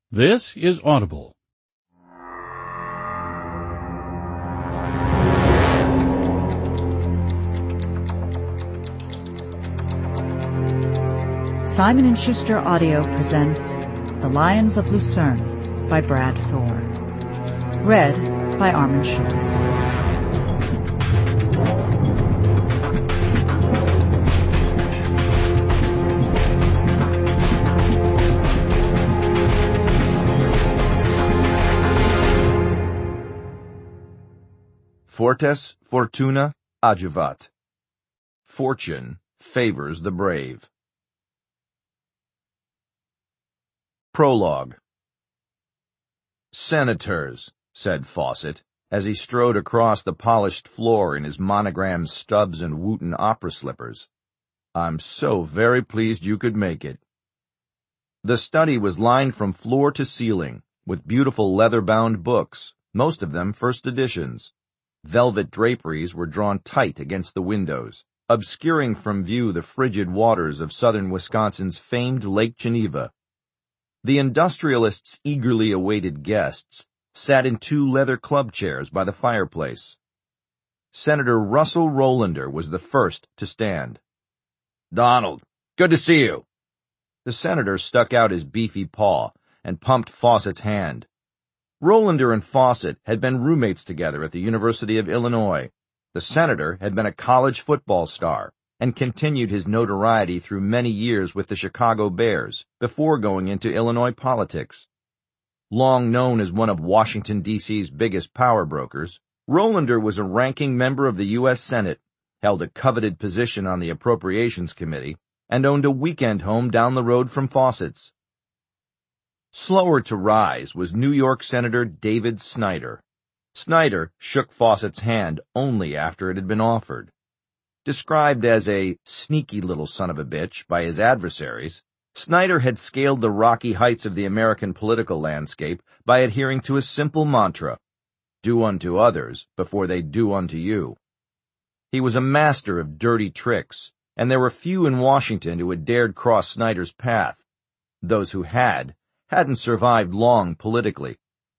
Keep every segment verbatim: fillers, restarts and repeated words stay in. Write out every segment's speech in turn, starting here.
This is Audible. Simon and Schuster Audio presents The Lions of Lucerne by Brad Thor. Read by Armin Schultz. Fortes fortuna adjuvat. Fortune favors the brave. Prologue. "Senators," said Fawcett, as he strode across the polished floor in his monogrammed Stubbs and Wooten opera slippers. "I'm so very pleased you could make it." The study was lined from floor to ceiling with beautiful leather-bound books, most of them first editions. Velvet draperies were drawn tight against the windows, obscuring from view the frigid waters of southern Wisconsin's famed Lake Geneva. The industrialists' eagerly awaited guests sat in two leather club chairs by the fireplace. Senator Russell Rolander was the first to stand. "Donald, good to see you." The senator stuck out his beefy paw and pumped Fawcett's hand. Rolander and Fawcett had been roommates together at the University of Illinois. The senator had been a college football star and continued his notoriety through many years with the Chicago Bears before going into Illinois politics. Long known as one of Washington, D C's biggest power brokers, Rolander was a ranking member of the U S Senate, held a coveted position on the Appropriations Committee, and owned a weekend home down the road from Fawcett's. Slower to rise was New York Senator David Snyder. Snyder shook Fawcett's hand only after it had been offered. Described as a sneaky little son of a bitch by his adversaries, Snyder had scaled the rocky heights of the American political landscape by adhering to a simple mantra: do unto others before they do unto you. He was a master of dirty tricks, and there were few in Washington who had dared cross Snyder's path. Those who had, hadn't survived long politically.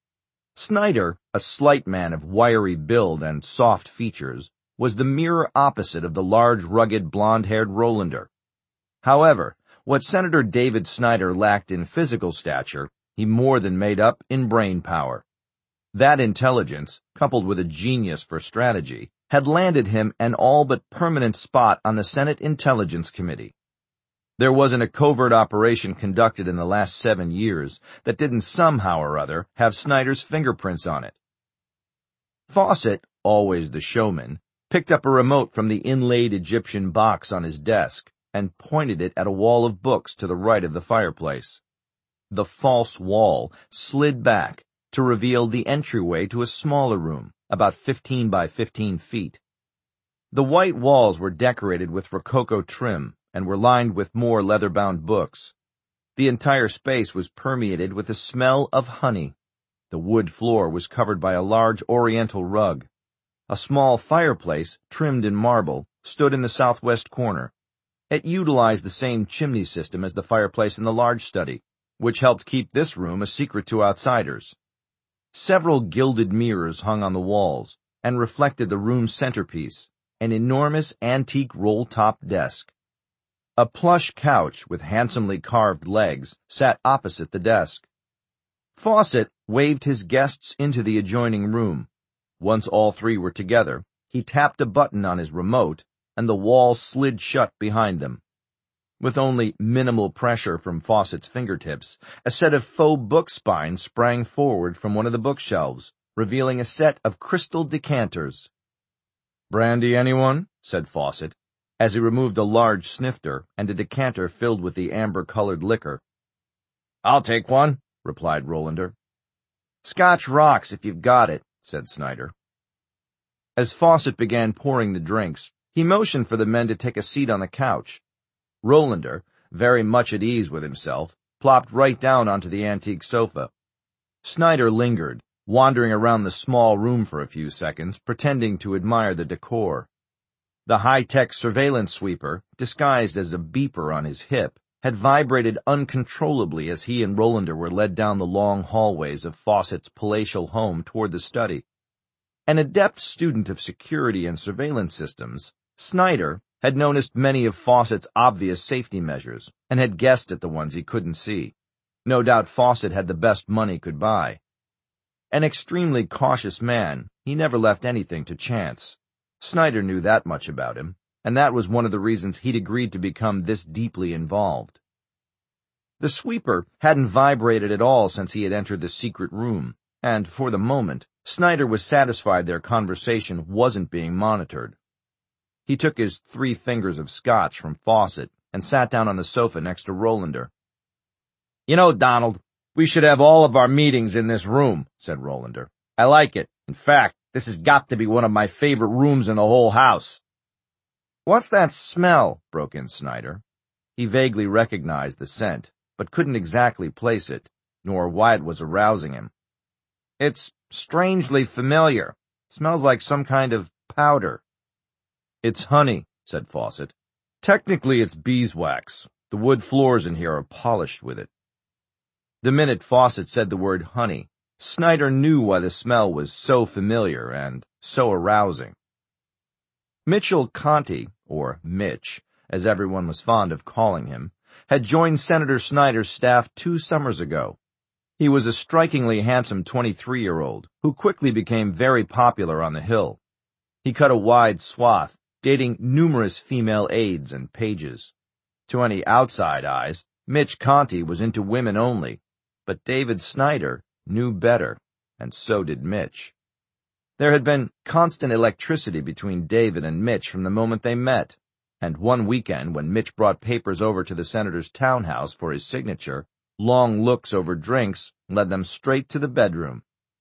Snyder, a slight man of wiry build and soft features, was the mirror opposite of the large, rugged, blonde-haired Rolander. However, what Senator David Snyder lacked in physical stature, he more than made up in brain power. That intelligence, coupled with a genius for strategy, had landed him an all but permanent spot on the Senate Intelligence Committee. There wasn't a covert operation conducted in the last seven years that didn't somehow or other have Snyder's fingerprints on it. Fawcett, always the showman, picked up a remote from the inlaid Egyptian box on his desk and pointed it at a wall of books to the right of the fireplace. The false wall slid back to reveal the entryway to a smaller room, about fifteen by fifteen feet. The white walls were decorated with rococo trim and were lined with more leather-bound books. The entire space was permeated with the smell of honey. The wood floor was covered by a large oriental rug. A small fireplace, trimmed in marble, stood in the southwest corner. It utilized the same chimney system as the fireplace in the large study, which helped keep this room a secret to outsiders. Several gilded mirrors hung on the walls and reflected the room's centerpiece, an enormous antique roll-top desk. A plush couch with handsomely carved legs sat opposite the desk. Fawcett waved his guests into the adjoining room. Once all three were together, he tapped a button on his remote, and the wall slid shut behind them. With only minimal pressure from Fawcett's fingertips, a set of faux book spines sprang forward from one of the bookshelves, revealing a set of crystal decanters. "Brandy, anyone?" said Fawcett, as he removed a large snifter and a decanter filled with the amber-colored liquor. "I'll take one," replied Rolander. "Scotch rocks, if you've got it," said Snyder. As Fawcett began pouring the drinks, he motioned for the men to take a seat on the couch. Rolander, very much at ease with himself, plopped right down onto the antique sofa. Snyder lingered, wandering around the small room for a few seconds, pretending to admire the decor. The high-tech surveillance sweeper, disguised as a beeper on his hip, had vibrated uncontrollably as he and Rolander were led down the long hallways of Fawcett's palatial home toward the study. An adept student of security and surveillance systems, Snyder had noticed many of Fawcett's obvious safety measures and had guessed at the ones he couldn't see. No doubt Fawcett had the best money could buy. An extremely cautious man, he never left anything to chance. Snyder knew that much about him, and that was one of the reasons he'd agreed to become this deeply involved. The sweeper hadn't vibrated at all since he had entered the secret room, and, for the moment, Snyder was satisfied their conversation wasn't being monitored. He took his three fingers of scotch from Fawcett and sat down on the sofa next to Rolander. "You know, Donald, we should have all of our meetings in this room," said Rolander. "I like it. In fact, this has got to be one of my favorite rooms in the whole house." "What's that smell?" broke in Snyder. He vaguely recognized the scent, but couldn't exactly place it, nor why it was arousing him. "It's strangely familiar. It smells like some kind of powder." "It's honey," said Fawcett. "Technically it's beeswax. The wood floors in here are polished with it." The minute Fawcett said the word honey, Snyder knew why the smell was so familiar and so arousing. Mitchell Conti, or Mitch, as everyone was fond of calling him, had joined Senator Snyder's staff two summers ago. He was a strikingly handsome twenty-three-year-old who quickly became very popular on the Hill. He cut a wide swath, dating numerous female aides and pages. To any outside eyes, Mitch Conti was into women only, but David Snyder knew better, and so did Mitch. There had been constant electricity between David and Mitch from the moment they met, and one weekend when Mitch brought papers over to the senator's townhouse for his signature, long looks over drinks led them straight to the bedroom.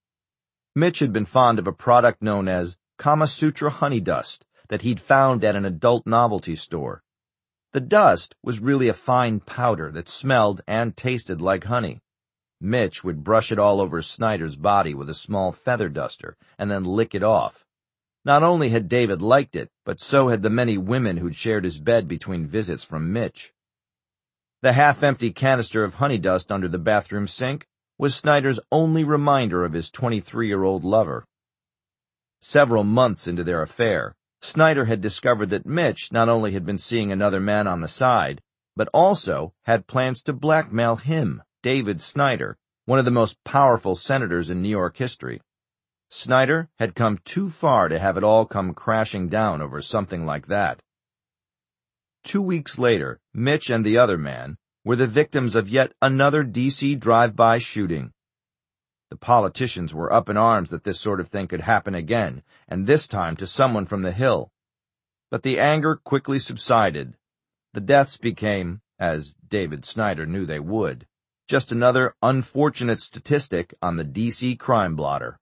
Mitch had been fond of a product known as Kama Sutra honey dust that he'd found at an adult novelty store. The dust was really a fine powder that smelled and tasted like honey. Mitch would brush it all over Snyder's body with a small feather duster and then lick it off. Not only had David liked it, but so had the many women who'd shared his bed between visits from Mitch. The half-empty canister of honey dust under the bathroom sink was Snyder's only reminder of his twenty-three-year-old lover. Several months into their affair, Snyder had discovered that Mitch not only had been seeing another man on the side, but also had plans to blackmail him, David Snyder, one of the most powerful senators in New York history. Snyder had come too far to have it all come crashing down over something like that. Two weeks later, Mitch and the other man were the victims of yet another D C drive-by shooting. The politicians were up in arms that this sort of thing could happen again, and this time to someone from the Hill. But the anger quickly subsided. The deaths became, as David Snyder knew they would, just another unfortunate statistic on the D C crime blotter.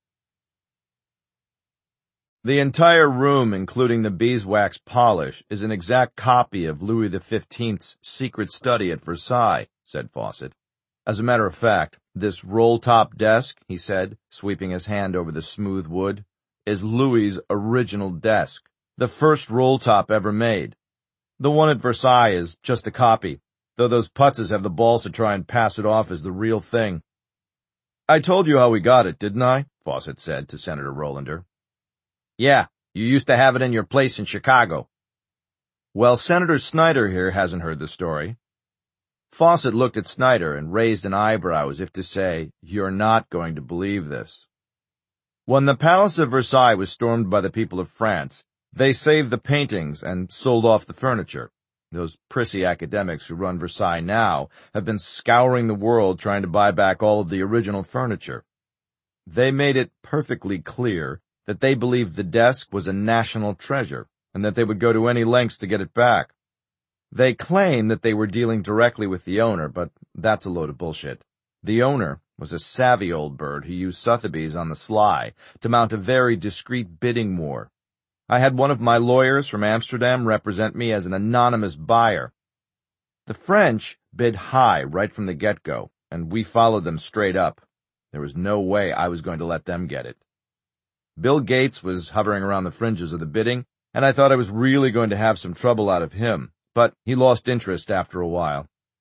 "The entire room, including the beeswax polish, is an exact copy of Louis the Fifteenth's secret study at Versailles," said Fawcett. "As a matter of fact, this roll-top desk," he said, sweeping his hand over the smooth wood, "is Louis's original desk, the first roll-top ever made. The one at Versailles is just a copy, though those putzes have the balls to try and pass it off as the real thing." "I told you how we got it, didn't I?" Fawcett said to Senator Rolander. "Yeah, you used to have it in your place in Chicago." "Well, Senator Snyder here hasn't heard the story." Fawcett looked at Snyder and raised an eyebrow as if to say, "You're not going to believe this." "When the Palace of Versailles was stormed by the people of France, they saved the paintings and sold off the furniture. Those prissy academics who run Versailles now have been scouring the world trying to buy back all of the original furniture. They made it perfectly clear that they believed the desk was a national treasure and that they would go to any lengths to get it back. They claim that they were dealing directly with the owner, but that's a load of bullshit. The owner was a savvy old bird who used Sotheby's on the sly to mount a very discreet bidding war. I had one of my lawyers from Amsterdam represent me as an anonymous buyer. The French bid high right from the get-go, and we followed them straight up. There was no way I was going to let them get it. Bill Gates was hovering around the fringes of the bidding, and I thought I was really going to have some trouble out of him, but he lost interest after a while.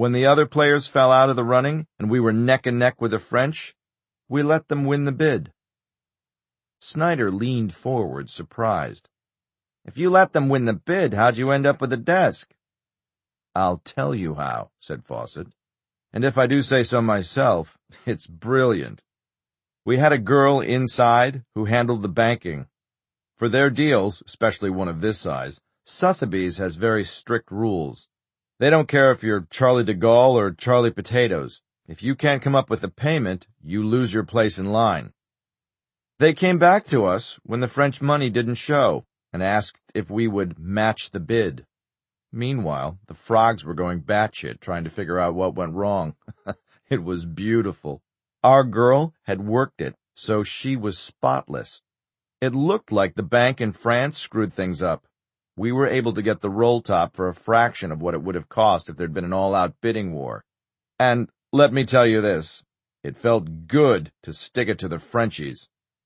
When the other players fell out of the running and we were neck and neck with the French, we let them win the bid. Snyder leaned forward, surprised. If you let them win the bid, how'd you end up with the desk? I'll tell you how, said Fawcett. And if I do say so myself, it's brilliant. We had a girl inside who handled the banking. For their deals, especially one of this size, Sotheby's has very strict rules. They don't care if you're Charlie de Gaulle or Charlie Potatoes. If you can't come up with a payment, you lose your place in line. They came back to us when the French money didn't show and asked if we would match the bid. Meanwhile, the frogs were going batshit trying to figure out what went wrong. It was beautiful. Our girl had worked it, so she was spotless. It looked like the bank in France screwed things up. We were able to get the roll top for a fraction of what it would have cost if there'd been an all-out bidding war. And let me tell you this, it felt good to stick it to the Frenchies.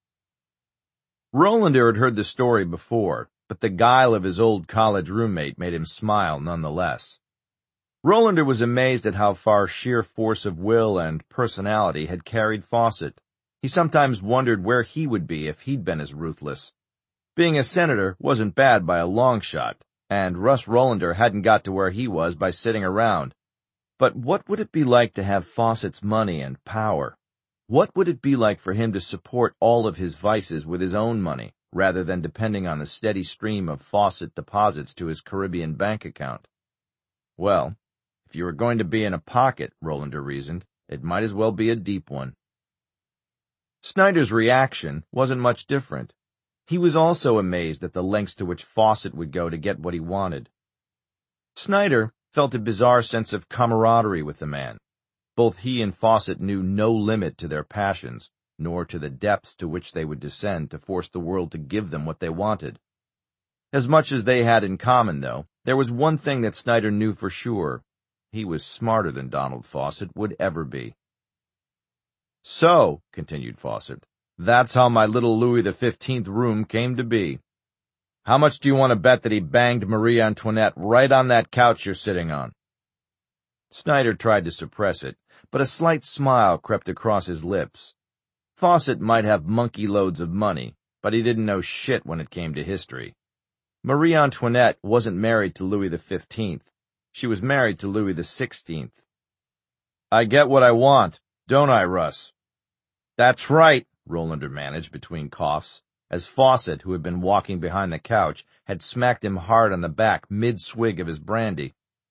Rolander had heard the story before, but the guile of his old college roommate made him smile nonetheless. Rolander was amazed at how far sheer force of will and personality had carried Fawcett. He sometimes wondered where he would be if he'd been as ruthless. Being a senator wasn't bad by a long shot, and Russ Rolander hadn't got to where he was by sitting around. But what would it be like to have Fawcett's money and power? What would it be like for him to support all of his vices with his own money, rather than depending on the steady stream of Fawcett deposits to his Caribbean bank account? Well, if you were going to be in a pocket, Rolander reasoned, it might as well be a deep one. Snyder's reaction wasn't much different. He was also amazed at the lengths to which Fawcett would go to get what he wanted. Snyder felt a bizarre sense of camaraderie with the man. Both he and Fawcett knew no limit to their passions, nor to the depths to which they would descend to force the world to give them what they wanted. As much as they had in common, though, there was one thing that Snyder knew for sure. He was smarter than Donald Fawcett would ever be. So, continued Fawcett, that's how my little Louis the Fifteenth room came to be. How much do you want to bet that he banged Marie Antoinette right on that couch you're sitting on? Snyder tried to suppress it, but a slight smile crept across his lips. Fawcett might have monkey loads of money, but he didn't know shit when it came to history. Marie Antoinette wasn't married to Louis the Fifteenth. She was married to Louis the Sixteenth. I get what I want, don't I, Russ? That's right, Rolander managed between coughs, as Fawcett, who had been walking behind the couch, had smacked him hard on the back mid-swig of his brandy.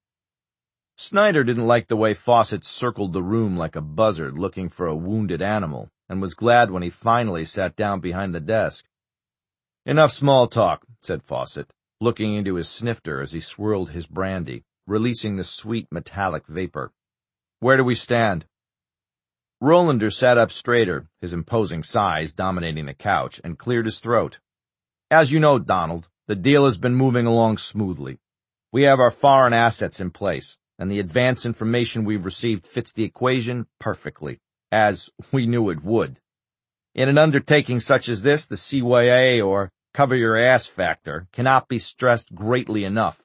Snyder didn't like the way Fawcett circled the room like a buzzard looking for a wounded animal, and was glad when he finally sat down behind the desk. Enough small talk, said Fawcett, looking into his snifter as he swirled his brandy, releasing the sweet metallic vapor. Where do we stand? Rolander sat up straighter, his imposing size dominating the couch, and cleared his throat. As you know, Donald, the deal has been moving along smoothly. We have our foreign assets in place, and the advance information we've received fits the equation perfectly, as we knew it would. In an undertaking such as this, the C Y A, or cover-your-ass factor, cannot be stressed greatly enough.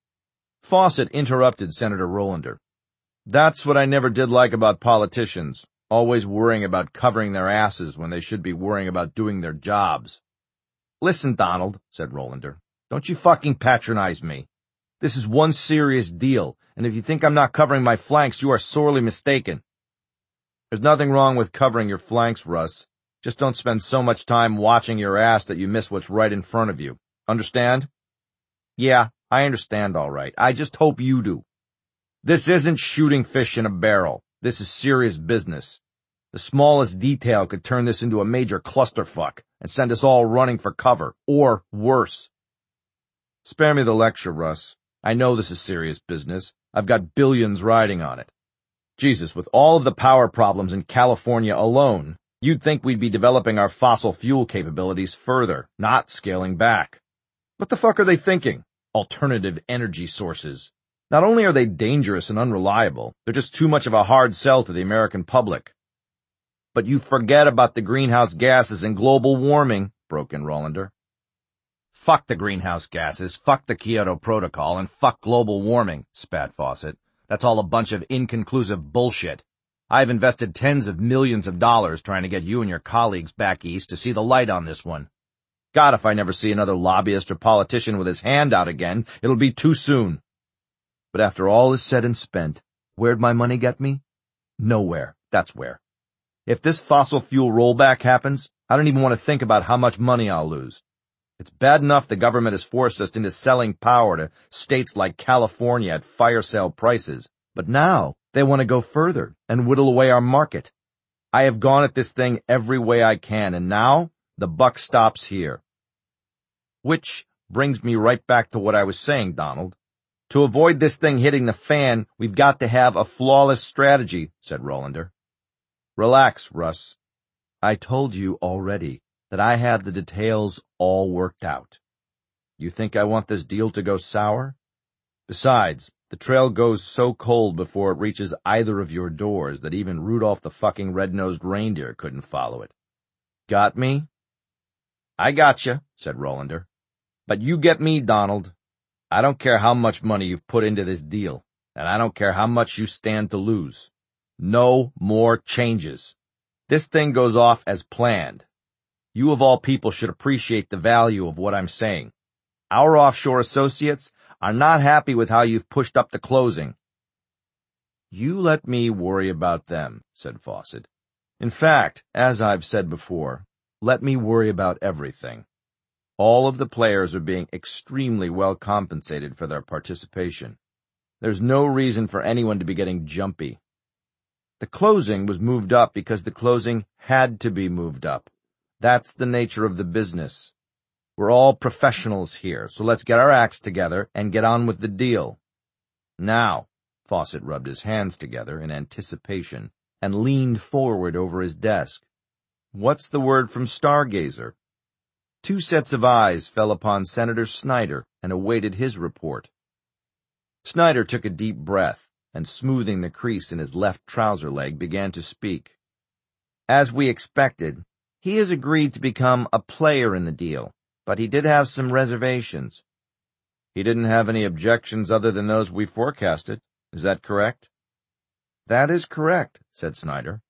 Fawcett interrupted Senator Rolander. That's what I never did like about politicians, always worrying about covering their asses when they should be worrying about doing their jobs. Listen, Donald, said Rolander, don't you fucking patronize me. This is one serious deal, and if you think I'm not covering my flanks, you are sorely mistaken. There's nothing wrong with covering your flanks, Russ. Just don't spend so much time watching your ass that you miss what's right in front of you. Understand? Yeah, I understand all right. I just hope you do. This isn't shooting fish in a barrel. This is serious business. The smallest detail could turn this into a major clusterfuck and send us all running for cover, or worse. Spare me the lecture, Russ. I know this is serious business. I've got billions riding on it. Jesus, with all of the power problems in California alone, you'd think we'd be developing our fossil fuel capabilities further, not scaling back. What the fuck are they thinking? Alternative energy sources. Not only are they dangerous and unreliable, they're just too much of a hard sell to the American public. But you forget about the greenhouse gases and global warming, broke in Rolander. Fuck the greenhouse gases, fuck the Kyoto Protocol, and fuck global warming, spat Fawcett. That's all a bunch of inconclusive bullshit. I've invested tens of millions of dollars trying to get you and your colleagues back east to see the light on this one. God, if I never see another lobbyist or politician with his hand out again, it'll be too soon. But after all is said and spent, where'd my money get me? Nowhere, that's where. If this fossil fuel rollback happens, I don't even want to think about how much money I'll lose. It's bad enough the government has forced us into selling power to states like California at fire sale prices, but now they want to go further and whittle away our market. I have gone at this thing every way I can, and now the buck stops here. Which brings me right back to what I was saying, Donald. To avoid this thing hitting the fan, we've got to have a flawless strategy, said Rollander. Relax, Russ. I told you already that I have the details all worked out. You think I want this deal to go sour? Besides, the trail goes so cold before it reaches either of your doors that even Rudolph the fucking red-nosed reindeer couldn't follow it. Got me? I gotcha, said Rollander. But you get me, Donald. I don't care how much money you've put into this deal, and I don't care how much you stand to lose. No more changes. This thing goes off as planned. You of all people should appreciate the value of what I'm saying. Our offshore associates are not happy with how you've pushed up the closing. You let me worry about them, said Fawcett. In fact, as I've said before, let me worry about everything. All of the players are being extremely well compensated for their participation. There's no reason for anyone to be getting jumpy. The closing was moved up because the closing had to be moved up. That's the nature of the business. We're all professionals here, so let's get our acts together and get on with the deal. Now, Fawcett rubbed his hands together in anticipation and leaned forward over his desk. What's the word from Stargazer? Two sets of eyes fell upon Senator Snyder and awaited his report. Snyder took a deep breath and, smoothing the crease in his left trouser leg, began to speak. As we expected, he has agreed to become a player in the deal, but he did have some reservations. He didn't have any objections other than those we forecasted. Is that correct? That is correct, said Snyder.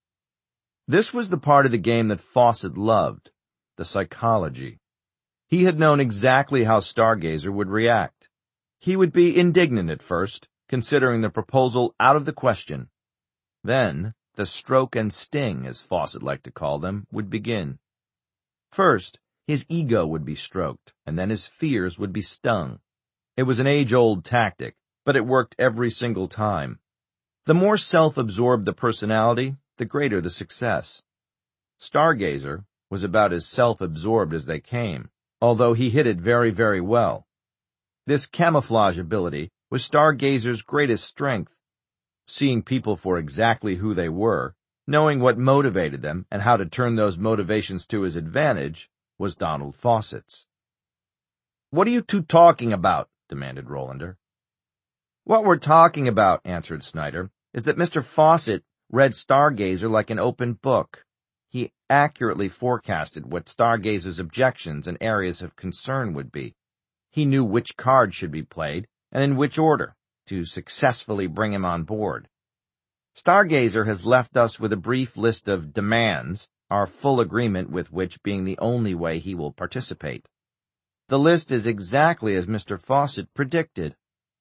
This was the part of the game that Fawcett loved, the psychology. He had known exactly how Stargazer would react. He would be indignant at first, considering the proposal out of the question. Then, the stroke and sting, as Fawcett liked to call them, would begin. First, his ego would be stroked, and then his fears would be stung. It was an age-old tactic, but it worked every single time. The more self-absorbed the personality, the greater the success. Stargazer was about as self-absorbed as they came, although he hid it very, very well. This camouflage ability was Stargazer's greatest strength. Seeing people for exactly who they were, knowing what motivated them and how to turn those motivations to his advantage, was Donald Fawcett's. "What are you two talking about?" demanded Rollander. "What we're talking about," answered Snyder, "is that Mister Fawcett read Stargazer like an open book. He accurately forecasted what Stargazer's objections and areas of concern would be. He knew which card should be played, and in which order, to successfully bring him on board. Stargazer has left us with a brief list of demands, our full agreement with which being the only way he will participate. The list is exactly as Mister Fawcett predicted."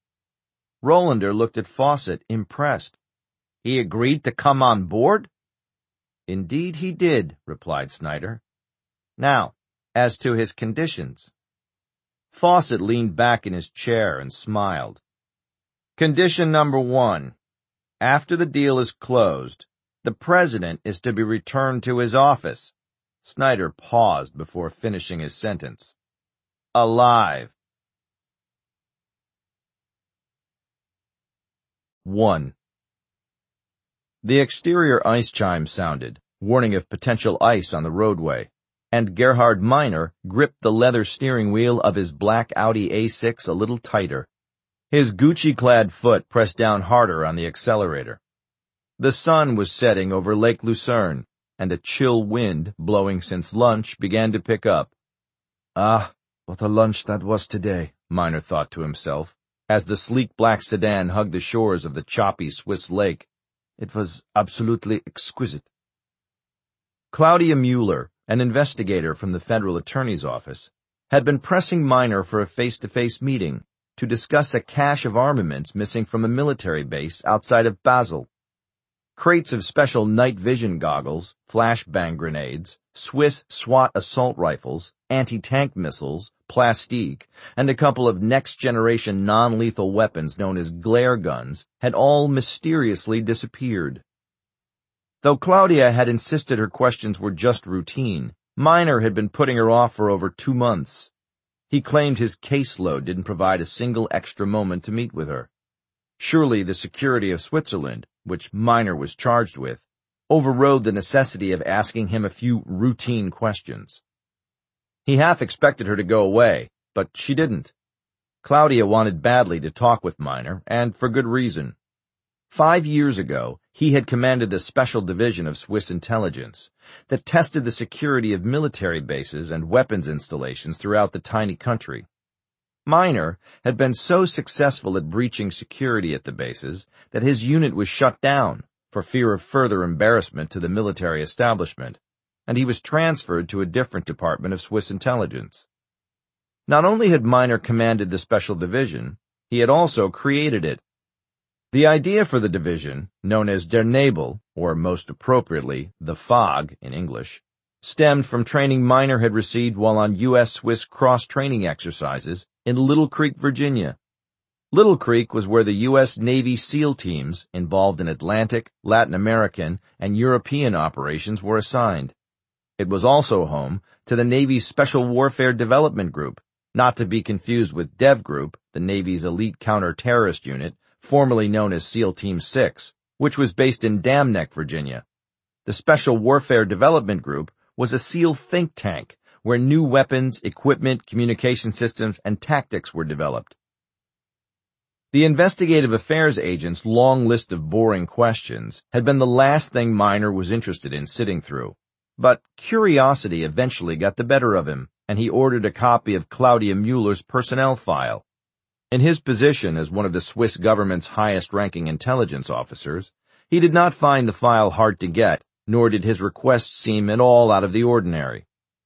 Rollander looked at Fawcett, impressed. "He agreed to come on board?" "Indeed he did," replied Snyder. "Now, as to his conditions." Fawcett leaned back in his chair and smiled. "Condition number one. After the deal is closed, the president is to be returned to his office." Snyder paused before finishing his sentence. "Alive." One. The exterior ice chime sounded, warning of potential ice on the roadway, and Gerhard Miner gripped the leather steering wheel of his black Audi A six a little tighter. His Gucci-clad foot pressed down harder on the accelerator. The sun was setting over Lake Lucerne, and a chill wind, blowing since lunch, began to pick up. "Ah, what a lunch that was today," Miner thought to himself. as the sleek black sedan hugged the shores of the choppy Swiss lake. "It was absolutely exquisite." Claudia Mueller, an investigator from the federal attorney's office, had been pressing Miner for a face-to-face meeting to discuss a cache of armaments missing from a military base outside of Basel. Crates of special night vision goggles, flashbang grenades, Swiss SWAT assault rifles, anti-tank missiles, plastique, and a couple of next-generation non-lethal weapons known as glare guns had all mysteriously disappeared. Though Claudia had insisted her questions were just routine, Miner had been putting her off for over two months. He claimed his caseload didn't provide a single extra moment to meet with her. Surely the security of Switzerland, which Miner was charged with, overrode the necessity of asking him a few routine questions. He half expected her to go away, but she didn't. Claudia wanted badly to talk with Miner, and for good reason. Five years ago, he had commanded a special division of Swiss intelligence that tested the security of military bases and weapons installations throughout the tiny country. Miner had been so successful at breaching security at the bases that his unit was shut down for fear of further embarrassment to the military establishment, and he was transferred to a different department of Swiss intelligence. Not only had Miner commanded the special division, he had also created it. The idea for the division, known as Der Nebel, or most appropriately, the Fog in English, stemmed from training Miner had received while on U S Swiss cross-training exercises in Little Creek, Virginia. Little Creek was where the U S Navy SEAL teams involved in Atlantic, Latin American, and European operations were assigned. It was also home to the Navy's Special Warfare Development Group, not to be confused with Dev Group, the Navy's elite counter-terrorist unit, formerly known as SEAL Team six, which was based in Dam Neck, Virginia. The Special Warfare Development Group was a SEAL think tank where new weapons, equipment, communication systems, and tactics were developed. The investigative affairs agent's long list of boring questions had been the last thing Miner was interested in sitting through. But curiosity eventually got the better of him, and he ordered a copy of Claudia Mueller's personnel file. In his position as one of the Swiss government's highest-ranking intelligence officers, he did not find the file hard to get, nor did his request seem at all out of the ordinary.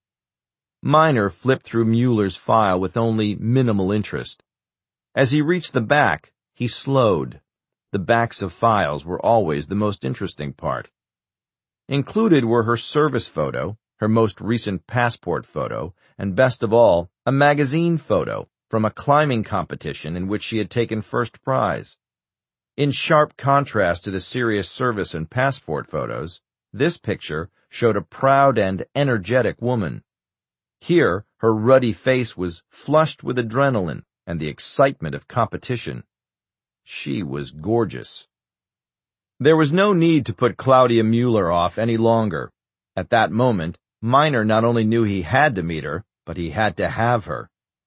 Miner flipped through Mueller's file with only minimal interest. As he reached the back, he slowed. The backs of files were always the most interesting part. Included were her service photo, her most recent passport photo, and best of all, a magazine photo from a climbing competition in which she had taken first prize. In sharp contrast to the serious service and passport photos, this picture showed a proud and energetic woman. Here, her ruddy face was flushed with adrenaline and the excitement of competition. She was gorgeous. There was no need to put Claudia Mueller off any longer. At that moment, Miner not only knew he had to meet her, but he had to have her.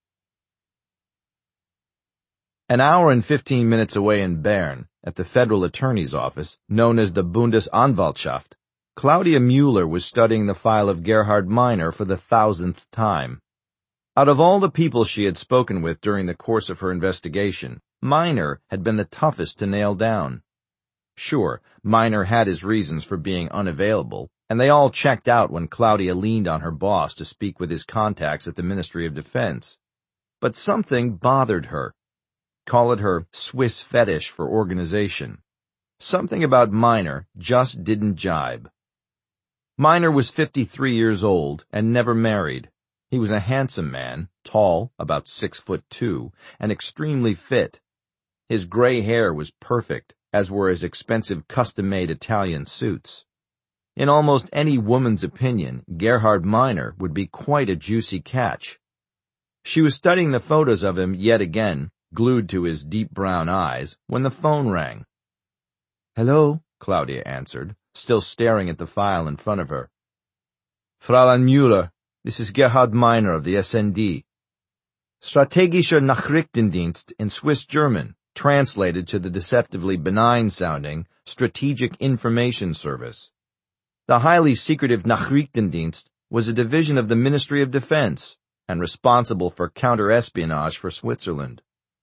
An hour and fifteen minutes away in Bern, at the federal attorney's office, known as the Bundesanwaltschaft, Claudia Mueller was studying the file of Gerhard Miner for the thousandth time. Out of all the people she had spoken with during the course of her investigation, Miner had been the toughest to nail down. Sure, Miner had his reasons for being unavailable, and they all checked out when Claudia leaned on her boss to speak with his contacts at the Ministry of Defense. But something bothered her. Call it her Swiss fetish for organization. Something about Miner just didn't jibe. Miner was fifty-three years old and never married. He was a handsome man, tall, about six foot two, and extremely fit. His gray hair was perfect, as were his expensive custom-made Italian suits. In almost any woman's opinion, Gerhard Miner would be quite a juicy catch. She was studying the photos of him yet again, glued to his deep brown eyes, when the phone rang. "Hello," Claudia answered, still staring at the file in front of her. "Fräulein Mueller, this is Gerhard Miner of the S N D. Strategischer Nachrichtendienst in Swiss German, translated to the deceptively benign-sounding Strategic Information Service. The highly secretive Nachrichtendienst was a division of the Ministry of Defense and responsible for counter-espionage for Switzerland.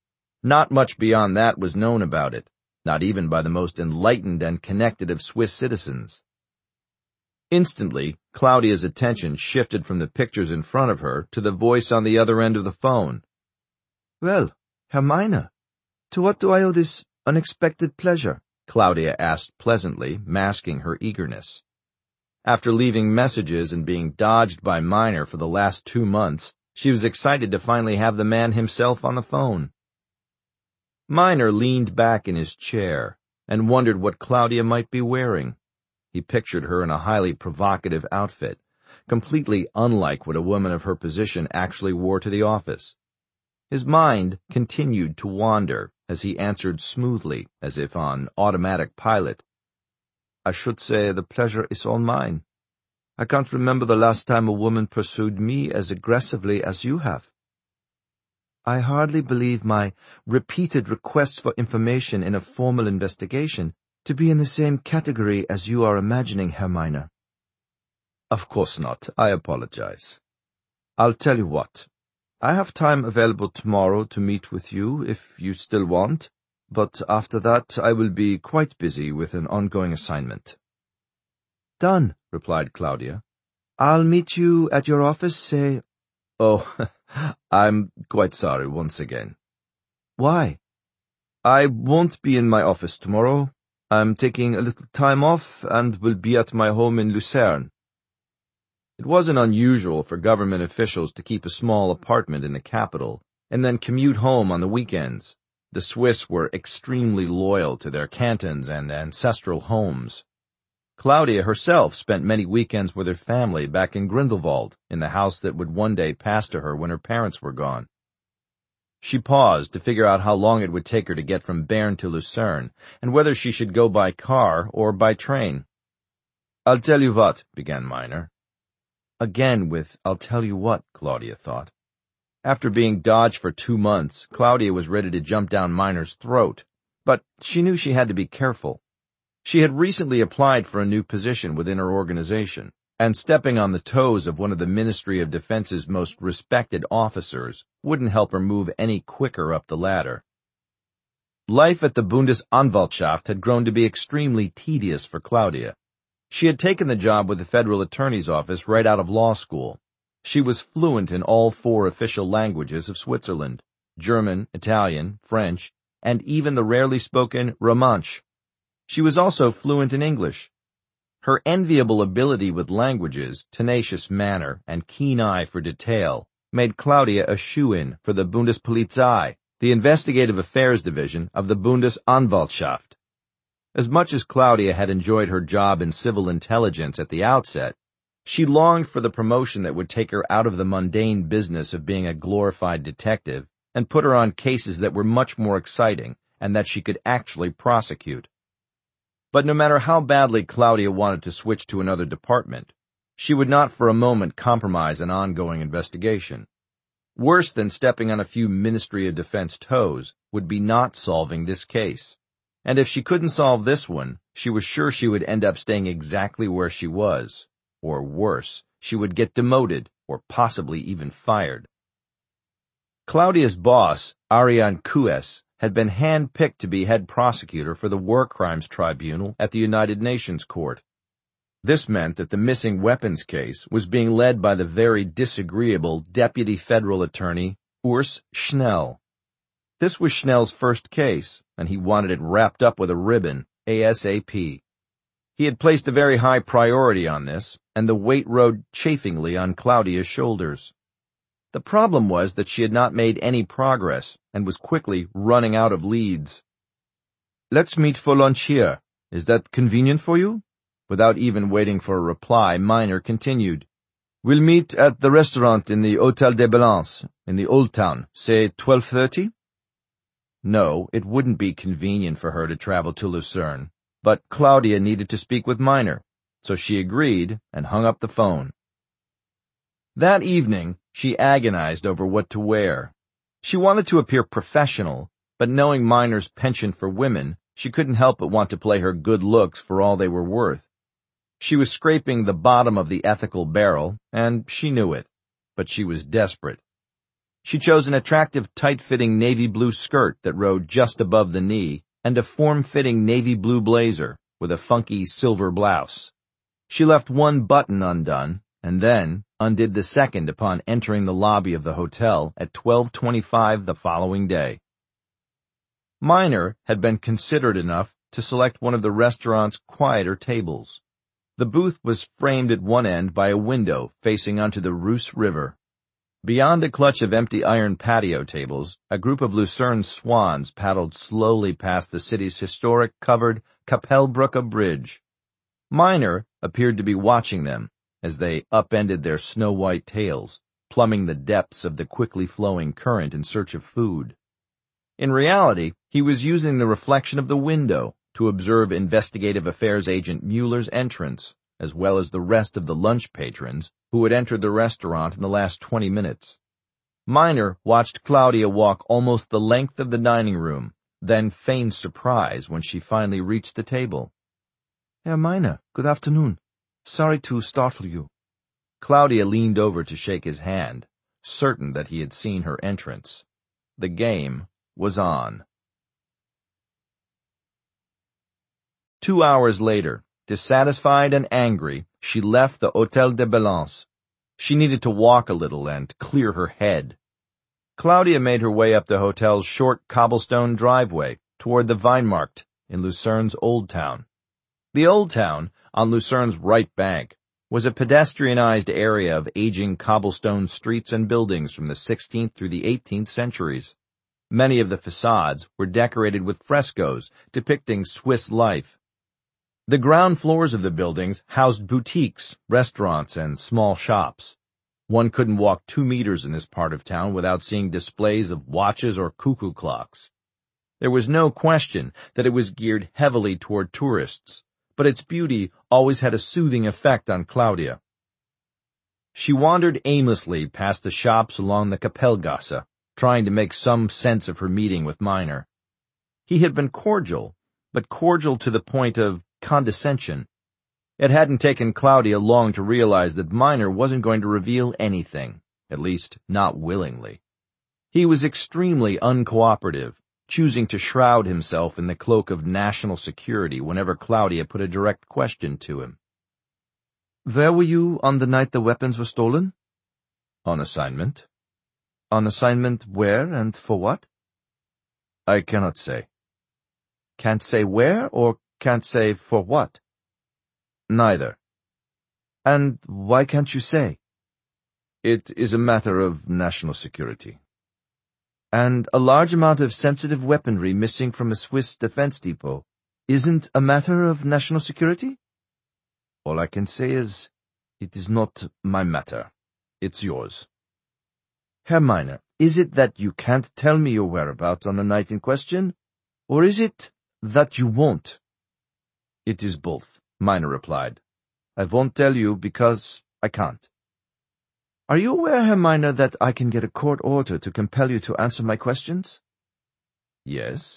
Not much beyond that was known about it, not even by the most enlightened and connected of Swiss citizens. Instantly, Claudia's attention shifted from the pictures in front of her to the voice on the other end of the phone. "Well, Hermine, to what do I owe this unexpected pleasure?" Claudia asked pleasantly, masking her eagerness. After leaving messages and being dodged by Miner for the last two months, she was excited to finally have the man himself on the phone. Miner leaned back in his chair and wondered what Claudia might be wearing. He pictured her in a highly provocative outfit, completely unlike what a woman of her position actually wore to the office. His mind continued to wander as he answered smoothly, as if on automatic pilot. "I should say the pleasure is all mine. I can't remember the last time a woman pursued me as aggressively as you have. I hardly believe my repeated requests for information in a formal investigation to be in the same category as you are imagining, Hermine." "Of course not. I apologize." "I'll tell you what. I have time available tomorrow to meet with you if you still want, but after that I will be quite busy with an ongoing assignment." "Done," replied Claudia. "I'll meet you at your office, say—" "Oh, I'm quite sorry once again." "Why?" "I won't be in my office tomorrow. I'm taking a little time off and will be at my home in Lucerne." It wasn't unusual for government officials to keep a small apartment in the capital and then commute home on the weekends. The Swiss were extremely loyal to their cantons and ancestral homes. Claudia herself spent many weekends with her family back in Grindelwald, in the house that would one day pass to her when her parents were gone. She paused to figure out how long it would take her to get from Bern to Lucerne, and whether she should go by car or by train. "I'll tell you what," began Miner. Again with "I'll tell you what," Claudia thought. After being dodged for two months, Claudia was ready to jump down Miner's throat, but she knew she had to be careful. She had recently applied for a new position within her organization, and stepping on the toes of one of the Ministry of Defense's most respected officers wouldn't help her move any quicker up the ladder. Life at the Bundesanwaltschaft had grown to be extremely tedious for Claudia. She had taken the job with the federal attorney's office right out of law school. She was fluent in all four official languages of Switzerland: German, Italian, French, and even the rarely spoken Romansh. She was also fluent in English. Her enviable ability with languages, tenacious manner, and keen eye for detail made Claudia a shoo-in for the Bundespolizei, the investigative affairs division of the Bundesanwaltschaft. As much as Claudia had enjoyed her job in civil intelligence at the outset, she longed for the promotion that would take her out of the mundane business of being a glorified detective and put her on cases that were much more exciting and that she could actually prosecute. But no matter how badly Claudia wanted to switch to another department, she would not for a moment compromise an ongoing investigation. Worse than stepping on a few Ministry of Defense toes would be not solving this case. And if she couldn't solve this one, she was sure she would end up staying exactly where she was. Or worse, she would get demoted or possibly even fired. Claudia's boss, Ariane Kues, had been hand-picked to be head prosecutor for the War Crimes Tribunal at the United Nations Court. This meant that the missing weapons case was being led by the very disagreeable Deputy Federal Attorney, Urs Schnell. This was Schnell's first case, and he wanted it wrapped up with a ribbon, ASAP. He had placed a very high priority on this, and the weight rode chafingly on Claudia's shoulders. The problem was that she had not made any progress and was quickly running out of leads. "Let's meet for lunch here. Is that convenient for you?" Without even waiting for a reply, Miner continued. "We'll meet at the restaurant in the Hôtel des Balances, in the Old Town, say twelve thirty? No, it wouldn't be convenient for her to travel to Lucerne, but Claudia needed to speak with Miner, so she agreed and hung up the phone. That evening, she agonized over what to wear. She wanted to appear professional, but knowing Miner's penchant for women, she couldn't help but want to play her good looks for all they were worth. She was scraping the bottom of the ethical barrel, and she knew it, but she was desperate. She chose an attractive, tight-fitting navy blue skirt that rode just above the knee and a form-fitting navy blue blazer with a funky silver blouse. She left one button undone and then undid the second upon entering the lobby of the hotel at twelve twenty-five the following day. Miner had been considerate enough to select one of the restaurant's quieter tables. The booth was framed at one end by a window facing onto the Reuss River. Beyond a clutch of empty iron patio tables, a group of Lucerne swans paddled slowly past the city's historic covered Kapellbrücke Bridge. Miner appeared to be watching them as they upended their snow-white tails, plumbing the depths of the quickly flowing current in search of food. In reality, he was using the reflection of the window to observe investigative affairs agent Mueller's entrance, as well as the rest of the lunch patrons who had entered the restaurant in the last twenty minutes. Miner watched Claudia walk almost the length of the dining room, then feigned surprise when she finally reached the table. Herr Miner, good afternoon. Sorry to startle you. Claudia leaned over to shake his hand, certain that he had seen her entrance. The game was on. Two hours later, dissatisfied and angry, she left the Hôtel de Belance. She needed to walk a little and clear her head. Claudia made her way up the hotel's short cobblestone driveway toward the Weinmarkt in Lucerne's Old Town. The Old Town, on Lucerne's right bank, was a pedestrianized area of aging cobblestone streets and buildings from the sixteenth through the eighteenth centuries. Many of the facades were decorated with frescoes depicting Swiss life. The ground floors of the buildings housed boutiques, restaurants, and small shops. One couldn't walk two meters in this part of town without seeing displays of watches or cuckoo clocks. There was no question that it was geared heavily toward tourists, but its beauty always had a soothing effect on Claudia. She wandered aimlessly past the shops along the Kapellgasse, trying to make some sense of her meeting with Miner. He had been cordial, but cordial to the point of condescension. It hadn't taken Claudia long to realize that Miner wasn't going to reveal anything, at least not willingly. He was extremely uncooperative, choosing to shroud himself in the cloak of national security whenever Claudia put a direct question to him. Where were you on the night the weapons were stolen? On assignment. On assignment where and for what? I cannot say. Can't say where or can't say for what? Neither. And why can't you say? It is a matter of national security. And a large amount of sensitive weaponry missing from a Swiss defense depot isn't a matter of national security? All I can say is, it is not my matter. It's yours. Herr Miner, is it that you can't tell me your whereabouts on the night in question, or is it that you won't? It is both, Miner replied. I won't tell you because I can't. Are you aware, Herr Miner, that I can get a court order to compel you to answer my questions? Yes.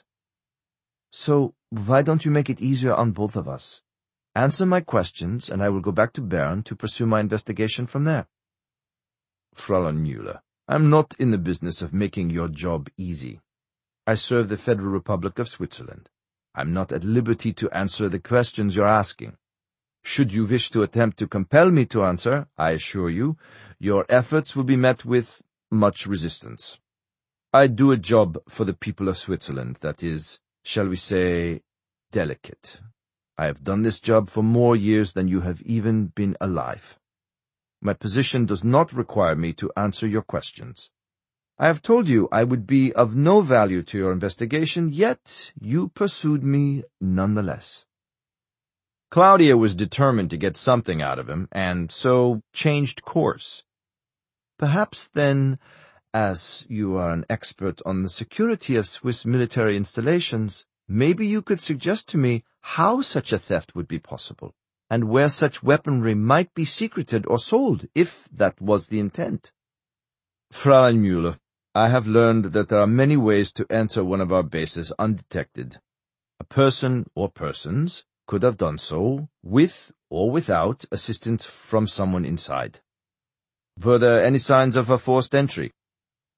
So why don't you make it easier on both of us? Answer my questions, and I will go back to Bern to pursue my investigation from there. Fräulein Müller, I'm not in the business of making your job easy. I serve the Federal Republic of Switzerland. I'm not at liberty to answer the questions you're asking. Should you wish to attempt to compel me to answer, I assure you, your efforts will be met with much resistance. I do a job for the people of Switzerland that is, shall we say, delicate. I have done this job for more years than you have even been alive. My position does not require me to answer your questions. I have told you I would be of no value to your investigation, yet you pursued me nonetheless. Claudia was determined to get something out of him, and so changed course. Perhaps, then, as you are an expert on the security of Swiss military installations, maybe you could suggest to me how such a theft would be possible, and where such weaponry might be secreted or sold, if that was the intent. Fräulein Müller, I have learned that there are many ways to enter one of our bases undetected. A person or persons could have done so, with or without assistance from someone inside. Were there any signs of a forced entry?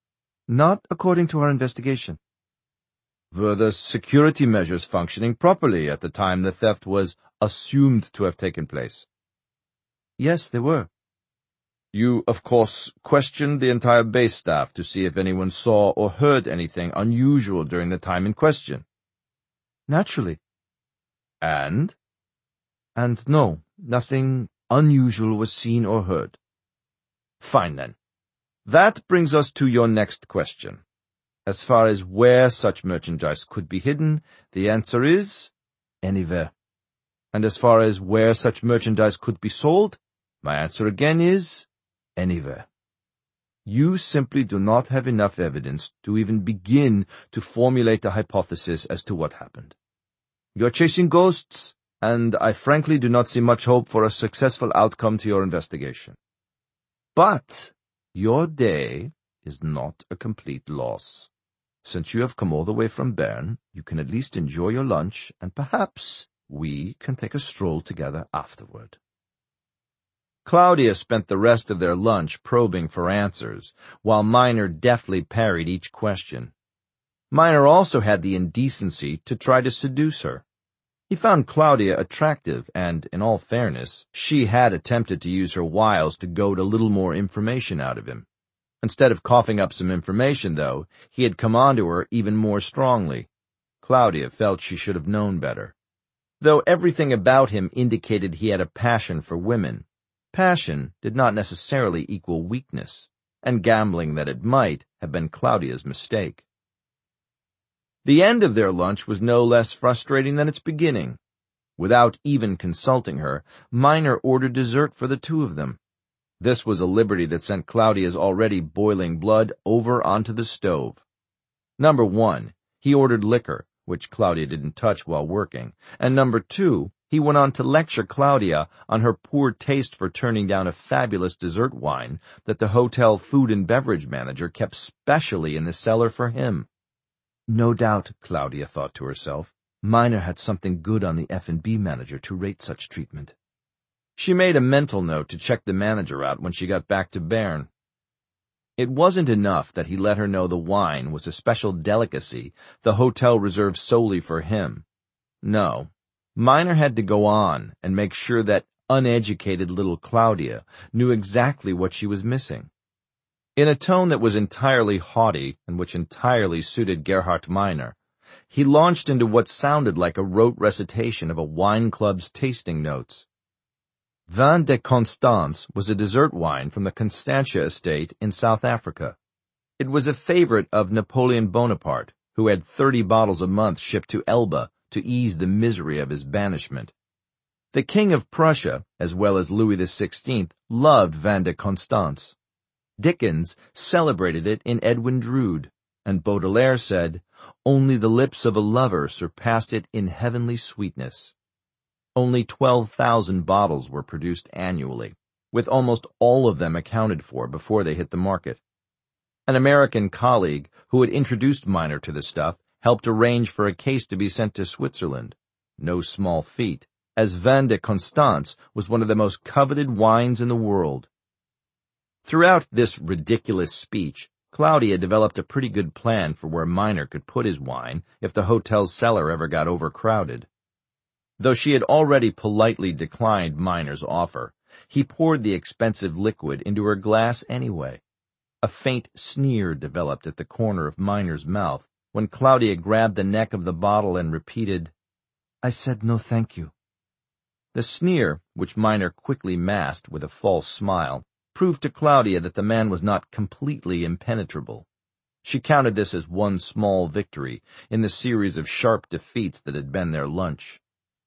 Not according to our investigation. Were the security measures functioning properly at the time the theft was assumed to have taken place? Yes, they were. You, of course, questioned the entire base staff to see if anyone saw or heard anything unusual during the time in question. Naturally. And? And no, nothing unusual was seen or heard. Fine, then. That brings us to your next question. As far as where such merchandise could be hidden, the answer is anywhere. And as far as where such merchandise could be sold, my answer again is anywhere. You simply do not have enough evidence to even begin to formulate a hypothesis as to what happened. You're chasing ghosts, and I frankly do not see much hope for a successful outcome to your investigation. But your day is not a complete loss. Since you have come all the way from Bern, you can at least enjoy your lunch, and perhaps we can take a stroll together afterward. Claudia spent the rest of their lunch probing for answers, while Miner deftly parried each question. Miner also had the indecency to try to seduce her. He found Claudia attractive, and, in all fairness, she had attempted to use her wiles to goad a little more information out of him. Instead of coughing up some information, though, he had come on to her even more strongly. Claudia felt she should have known better. Though everything about him indicated he had a passion for women, passion did not necessarily equal weakness, and gambling that it might have been Claudia's mistake. The end of their lunch was no less frustrating than its beginning. Without even consulting her, Miner ordered dessert for the two of them. This was a liberty that sent Claudia's already boiling blood over onto the stove. Number one, he ordered liquor, which Claudia didn't touch while working, and number two, he went on to lecture Claudia on her poor taste for turning down a fabulous dessert wine that the hotel food and beverage manager kept specially in the cellar for him. No doubt, Claudia thought to herself, Miner had something good on the F and B manager to rate such treatment. She made a mental note to check the manager out when she got back to Bern. It wasn't enough that he let her know the wine was a special delicacy the hotel reserved solely for him. No, Miner had to go on and make sure that uneducated little Claudia knew exactly what she was missing. In a tone that was entirely haughty and which entirely suited Gerhard Miner, he launched into what sounded like a rote recitation of a wine club's tasting notes. Vin de Constance was a dessert wine from the Constantia estate in South Africa. It was a favorite of Napoleon Bonaparte, who had thirty bottles a month shipped to Elba to ease the misery of his banishment. The King of Prussia, as well as Louis the Sixteenth, loved Vin de Constance. Dickens celebrated it in Edwin Drood, and Baudelaire said, "Only the lips of a lover surpassed it in heavenly sweetness." Only twelve thousand bottles were produced annually, with almost all of them accounted for before they hit the market. An American colleague who had introduced Miner to the stuff helped arrange for a case to be sent to Switzerland. No small feat, as Vin de Constance was one of the most coveted wines in the world. Throughout this ridiculous speech, Claudia developed a pretty good plan for where Miner could put his wine if the hotel's cellar ever got overcrowded. Though she had already politely declined Miner's offer, he poured the expensive liquid into her glass anyway. A faint sneer developed at the corner of Miner's mouth when Claudia grabbed the neck of the bottle and repeated, "I said no thank you." The sneer, which Miner quickly masked with a false smile, proved to Claudia that the man was not completely impenetrable. She counted this as one small victory in the series of sharp defeats that had been their lunch.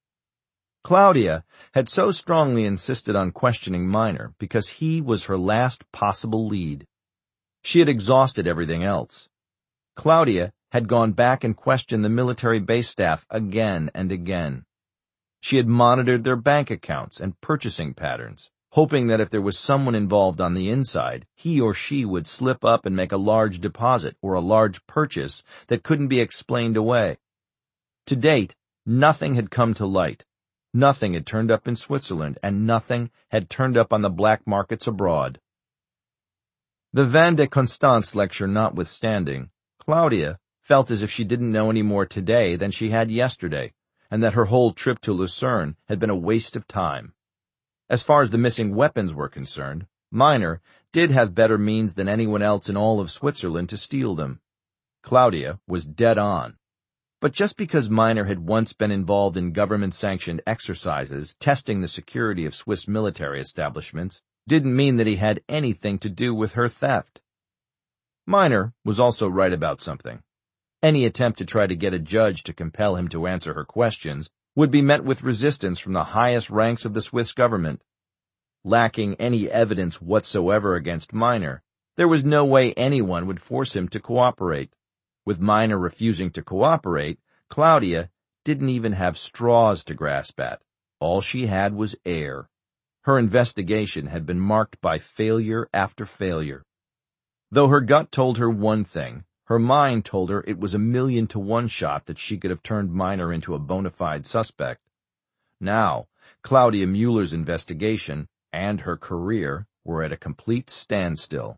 Claudia had so strongly insisted on questioning Miner because he was her last possible lead. She had exhausted everything else. Claudia had gone back and questioned the military base staff again and again. She had monitored their bank accounts and purchasing patterns, hoping that if there was someone involved on the inside, he or she would slip up and make a large deposit or a large purchase that couldn't be explained away. To date, nothing had come to light. Nothing had turned up in Switzerland, and nothing had turned up on the black markets abroad. The Van de Constance lecture notwithstanding, Claudia felt as if she didn't know any more today than she had yesterday, and that her whole trip to Lucerne had been a waste of time. As far as the missing weapons were concerned, Miner did have better means than anyone else in all of Switzerland to steal them. Claudia was dead on. But just because Miner had once been involved in government-sanctioned exercises testing the security of Swiss military establishments didn't mean that he had anything to do with her theft. Miner was also right about something. Any attempt to try to get a judge to compel him to answer her questions would be met with resistance from the highest ranks of the Swiss government. Lacking any evidence whatsoever against Miner, there was no way anyone would force him to cooperate. With Miner refusing to cooperate, Claudia didn't even have straws to grasp at. All she had was air. Her investigation had been marked by failure after failure. Though her gut told her one thing, her mind told her it was a million to one shot that she could have turned Miner into a bona fide suspect. Now, Claudia Mueller's investigation and her career were at a complete standstill.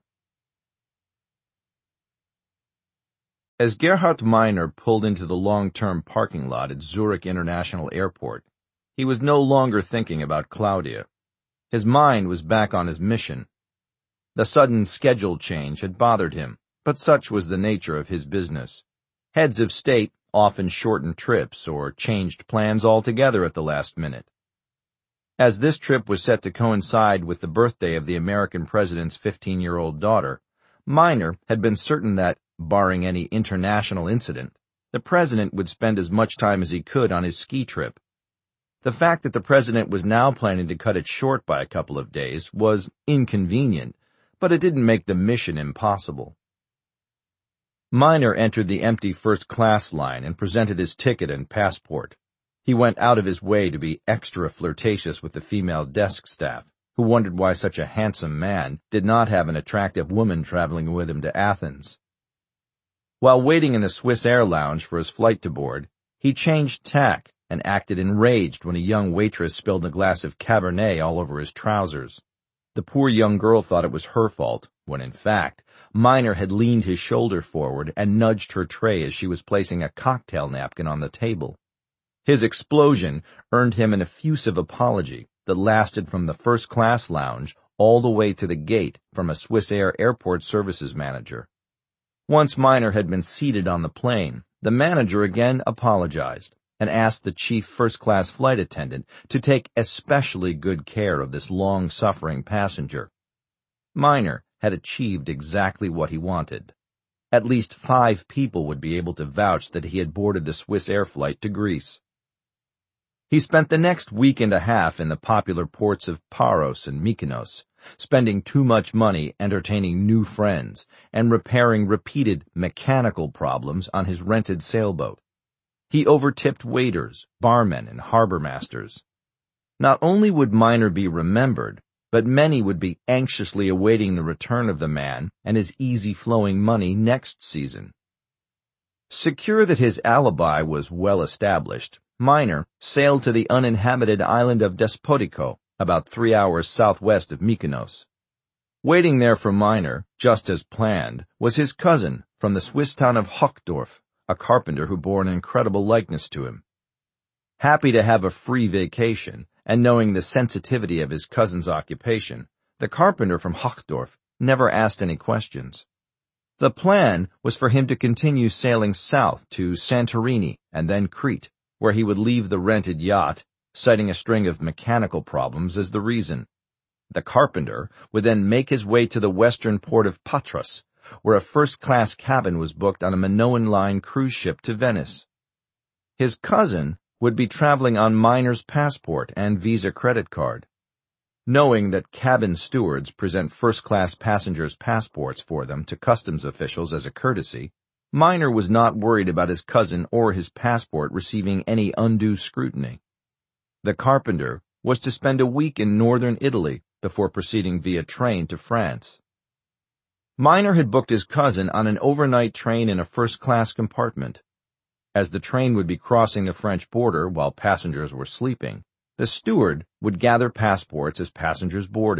As Gerhard Miner pulled into the long-term parking lot at Zurich International Airport, he was no longer thinking about Claudia. His mind was back on his mission. The sudden schedule change had bothered him, but such was the nature of his business. Heads of state often shortened trips or changed plans altogether at the last minute. As this trip was set to coincide with the birthday of the American president's fifteen-year-old daughter, Miner had been certain that, barring any international incident, the president would spend as much time as he could on his ski trip. The fact that the president was now planning to cut it short by a couple of days was inconvenient, but it didn't make the mission impossible. Miner entered the empty first-class line and presented his ticket and passport. He went out of his way to be extra flirtatious with the female desk staff, who wondered why such a handsome man did not have an attractive woman traveling with him to Athens. While waiting in the Swiss Air lounge for his flight to board, he changed tack and acted enraged when a young waitress spilled a glass of Cabernet all over his trousers. The poor young girl thought it was her fault, when in fact, Miner had leaned his shoulder forward and nudged her tray as she was placing a cocktail napkin on the table. His explosion earned him an effusive apology that lasted from the first-class lounge all the way to the gate from a Swiss Air airport services manager. Once Miner had been seated on the plane, the manager again apologized and asked the chief first-class flight attendant to take especially good care of this long-suffering passenger. Miner had achieved exactly what he wanted. At least five people would be able to vouch that he had boarded the Swiss Air flight to Greece. He spent the next week and a half in the popular ports of Paros and Mykonos, spending too much money entertaining new friends and repairing repeated mechanical problems on his rented sailboat. He overtipped waiters, barmen, and harbor masters. Not only would Miner be remembered, but many would be anxiously awaiting the return of the man and his easy-flowing money next season. Secure that his alibi was well established, Miner sailed to the uninhabited island of Despotico, about three hours southwest of Mykonos. Waiting there for Miner, just as planned, was his cousin from the Swiss town of Hochdorf, a carpenter who bore an incredible likeness to him. Happy to have a free vacation, and knowing the sensitivity of his cousin's occupation, the carpenter from Hochdorf never asked any questions. The plan was for him to continue sailing south to Santorini and then Crete, where he would leave the rented yacht, citing a string of mechanical problems as the reason. The carpenter would then make his way to the western port of Patras, where a first-class cabin was booked on a Minoan Line cruise ship to Venice. His cousin would be traveling on Miner's passport and Visa credit card. Knowing that cabin stewards present first-class passengers' passports for them to customs officials as a courtesy, Miner was not worried about his cousin or his passport receiving any undue scrutiny. The carpenter was to spend a week in northern Italy before proceeding via train to France. Miner had booked his cousin on an overnight train in a first-class compartment. As the train would be crossing the French border while passengers were sleeping, the steward would gather passports as passengers boarded,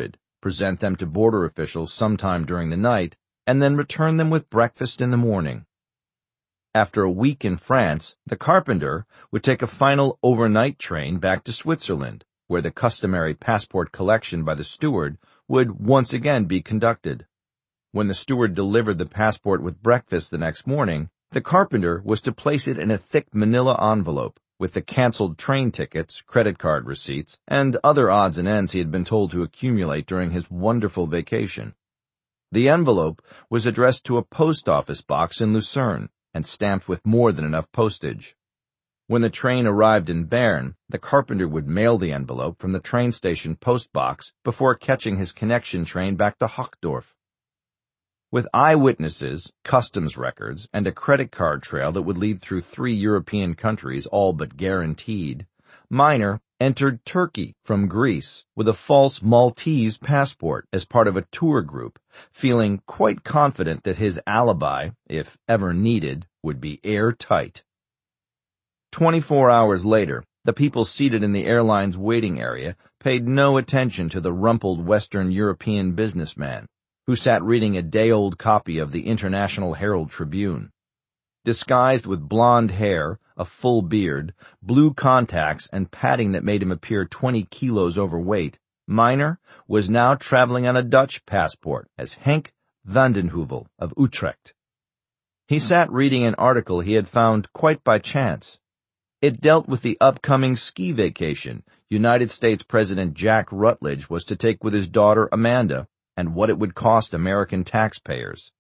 present them to border officials sometime during the night, and then return them with breakfast in the morning. After a week in France, the carpenter would take a final overnight train back to Switzerland, where the customary passport collection by the steward would once again be conducted. When the steward delivered the passport with breakfast the next morning, the carpenter was to place it in a thick manila envelope with the canceled train tickets, credit card receipts, and other odds and ends he had been told to accumulate during his wonderful vacation. The envelope was addressed to a post office box in Lucerne and stamped with more than enough postage. When the train arrived in Bern, the carpenter would mail the envelope from the train station post box before catching his connection train back to Hochdorf. With eyewitnesses, customs records, and a credit card trail that would lead through three European countries all but guaranteed, Miner entered Turkey from Greece with a false Maltese passport as part of a tour group, feeling quite confident that his alibi, if ever needed, would be airtight. Twenty-four hours later, the people seated in the airline's waiting area paid no attention to the rumpled Western European businessman, who sat reading a day-old copy of the International Herald Tribune. Disguised with blonde hair, a full beard, blue contacts, and padding that made him appear twenty kilos overweight, Miner was now traveling on a Dutch passport as Henk Vandenheuvel of Utrecht. He sat reading an article he had found quite by chance. It dealt with the upcoming ski vacation United States President Jack Rutledge was to take with his daughter Amanda, and what it would cost American taxpayers.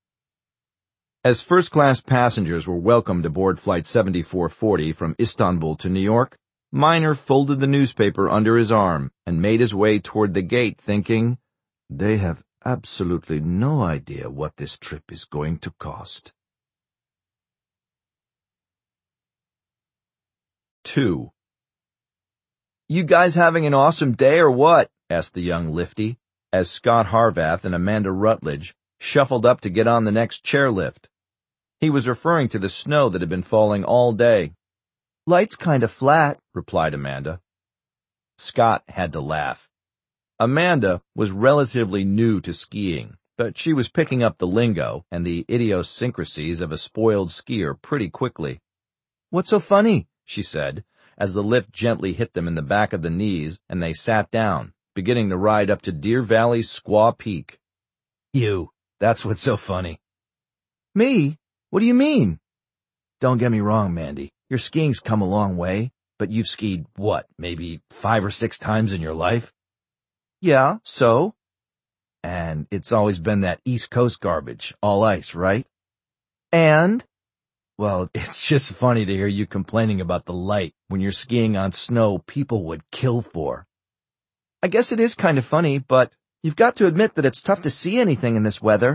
As first-class passengers were welcomed aboard Flight seventy-four forty from Istanbul to New York, Miner folded the newspaper under his arm and made his way toward the gate thinking, "They have absolutely no idea what this trip is going to cost." Two. "You guys having an awesome day or what?" asked the young lifty, as Scott Harvath and Amanda Rutledge shuffled up to get on the next chairlift. He was referring to the snow that had been falling all day. "Light's kind of flat," replied Amanda. Scott had to laugh. Amanda was relatively new to skiing, but she was picking up the lingo and the idiosyncrasies of a spoiled skier pretty quickly. "What's so funny?" she said, as the lift gently hit them in the back of the knees and they sat down, beginning the ride up to Deer Valley's Squaw Peak. "You, that's what's so funny." "Me? What do you mean?" "Don't get me wrong, Mandy. Your skiing's come a long way, but you've skied, what, maybe five or six times in your life?" "Yeah, so?" "And it's always been that East Coast garbage, all ice, right?" "And?" "Well, it's just funny to hear you complaining about the light when you're skiing on snow people would kill for." "I guess it is kind of funny, but you've got to admit that it's tough to see anything in this weather."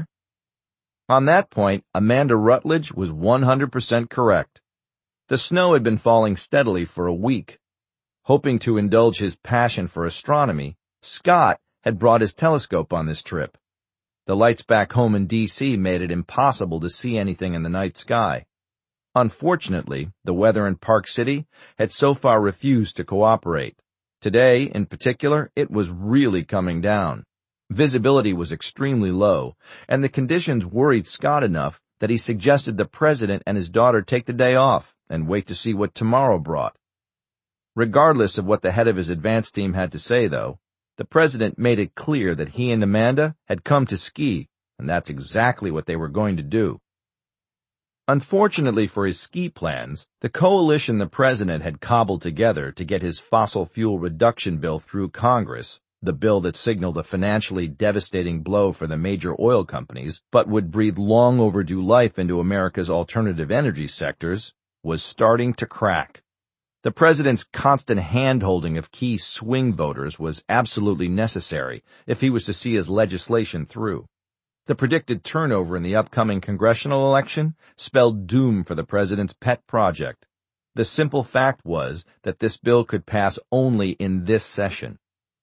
On that point, Amanda Rutledge was one hundred percent correct. The snow had been falling steadily for a week. Hoping to indulge his passion for astronomy, Scott had brought his telescope on this trip. The lights back home in D C made it impossible to see anything in the night sky. Unfortunately, the weather in Park City had so far refused to cooperate. Today, in particular, it was really coming down. Visibility was extremely low, and the conditions worried Scott enough that he suggested the president and his daughter take the day off and wait to see what tomorrow brought. Regardless of what the head of his advance team had to say, though, the president made it clear that he and Amanda had come to ski, and that's exactly what they were going to do. Unfortunately for his ski plans, the coalition the president had cobbled together to get his fossil fuel reduction bill through Congress, the bill that signaled a financially devastating blow for the major oil companies but would breathe long overdue life into America's alternative energy sectors, was starting to crack. The president's constant hand-holding of key swing voters was absolutely necessary if he was to see his legislation through. The predicted turnover in the upcoming congressional election spelled doom for the president's pet project. The simple fact was that this bill could pass only in this session.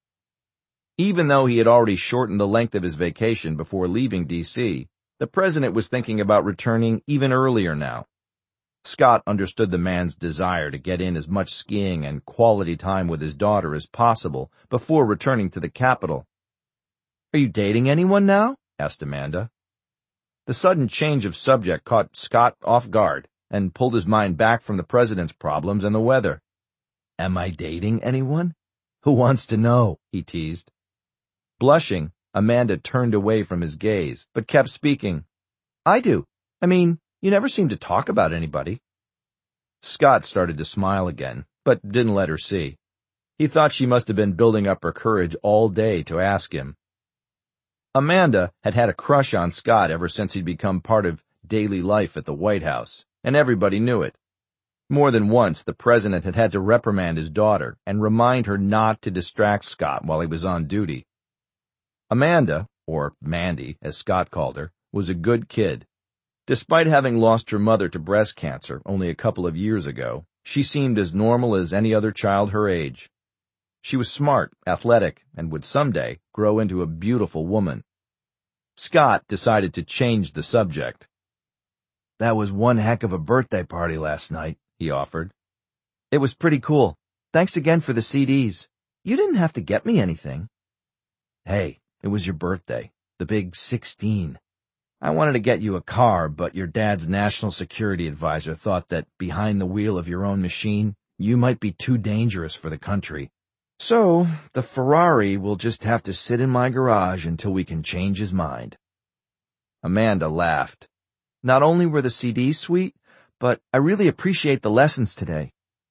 Even though he had already shortened the length of his vacation before leaving D C, the president was thinking about returning even earlier now. Scott understood the man's desire to get in as much skiing and quality time with his daughter as possible before returning to the capital. Are you dating anyone now? Asked Amanda. The sudden change of subject caught Scott off guard and pulled his mind back from the president's problems and the weather. Am I dating anyone? Who wants to know? He teased. Blushing, Amanda turned away from his gaze, but kept speaking. I do. I mean, you never seem to talk about anybody. Scott started to smile again, but didn't let her see. He thought she must have been building up her courage all day to ask him. Amanda had had a crush on Scott ever since he'd become part of daily life at the White House, and everybody knew it. More than once, the president had had to reprimand his daughter and remind her not to distract Scott while he was on duty. Amanda, or Mandy, as Scott called her, was a good kid. Despite having lost her mother to breast cancer only a couple of years ago, she seemed as normal as any other child her age. She was smart, athletic, and would someday grow into a beautiful woman. Scott decided to change the subject. That was one heck of a birthday party last night, he offered. It was pretty cool. Thanks again for the C Ds. You didn't have to get me anything. Hey, it was your birthday, the big sixteen. I wanted to get you a car, but your dad's national security advisor thought that behind the wheel of your own machine, you might be too dangerous for the country. So, the Ferrari will just have to sit in my garage until we can change his mind. Amanda laughed. Not only were the C Ds sweet, but I really appreciate the lessons today.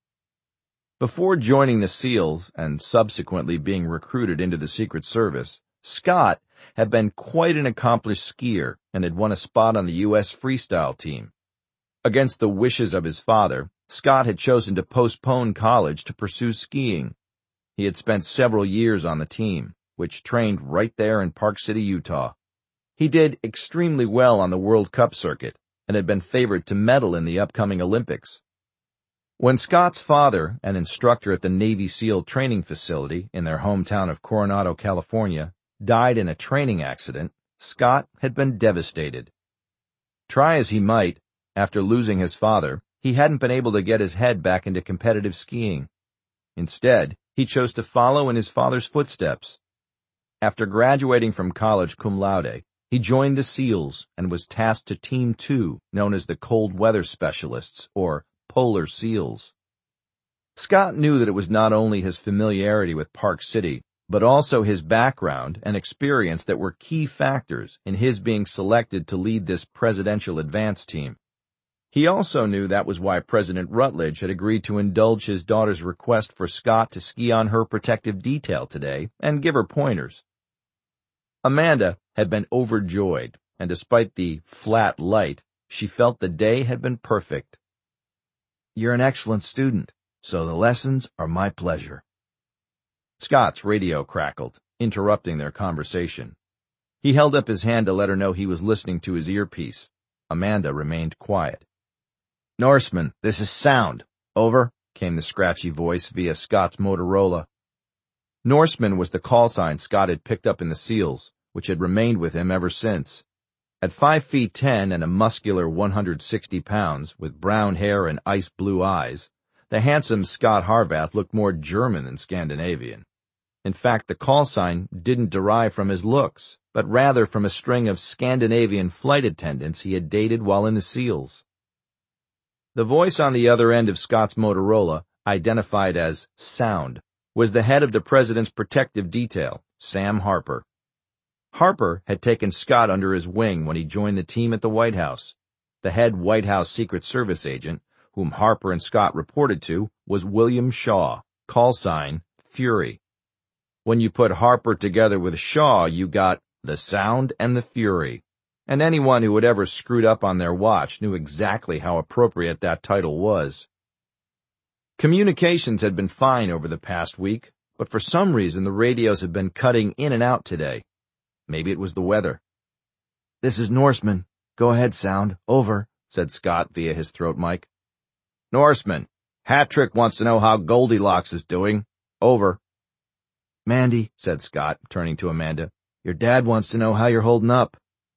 Before joining the SEALs and subsequently being recruited into the Secret Service, Scott had been quite an accomplished skier and had won a spot on the U S freestyle team. Against the wishes of his father, Scott had chosen to postpone college to pursue skiing. He had spent several years on the team, which trained right there in Park City, Utah. He did extremely well on the World Cup circuit and had been favored to medal in the upcoming Olympics. When Scott's father, an instructor at the Navy SEAL training facility in their hometown of Coronado, California, died in a training accident, Scott had been devastated. Try as he might, after losing his father, he hadn't been able to get his head back into competitive skiing. Instead, he chose to follow in his father's footsteps. After graduating from college cum laude, he joined the SEALs and was tasked to Team two, known as the Cold Weather Specialists, or Polar SEALs. Scott knew that it was not only his familiarity with Park City, but also his background and experience that were key factors in his being selected to lead this presidential advance team. He also knew that was why President Rutledge had agreed to indulge his daughter's request for Scott to ski on her protective detail today and give her pointers. Amanda had been overjoyed, and despite the flat light, she felt the day had been perfect. You're an excellent student, so the lessons are my pleasure. Scott's radio crackled, interrupting their conversation. He held up his hand to let her know he was listening to his earpiece. Amanda remained quiet. Norseman, this is Sound. Over, came the scratchy voice via Scott's Motorola. Norseman was the call sign Scott had picked up in the SEALs, which had remained with him ever since. At five feet ten and a muscular one hundred sixty pounds, with brown hair and ice blue eyes, the handsome Scott Harvath looked more German than Scandinavian. In fact, the call sign didn't derive from his looks, but rather from a string of Scandinavian flight attendants he had dated while in the SEALs. The voice on the other end of Scott's Motorola, identified as Sound, was the head of the president's protective detail, Sam Harper. Harper had taken Scott under his wing when he joined the team at the White House. The head White House Secret Service agent, whom Harper and Scott reported to, was William Shaw, call sign Fury. When you put Harper together with Shaw, you got the Sound and the Fury. And anyone who had ever screwed up on their watch knew exactly how appropriate that title was. Communications had been fine over the past week, but for some reason the radios had been cutting in and out today. Maybe it was the weather. This is Norseman. Go ahead, Sound. Over, said Scott via his throat mic. Norseman, Hattrick wants to know how Goldilocks is doing. Over. Mandy, said Scott, turning to Amanda, your dad wants to know how you're holding up.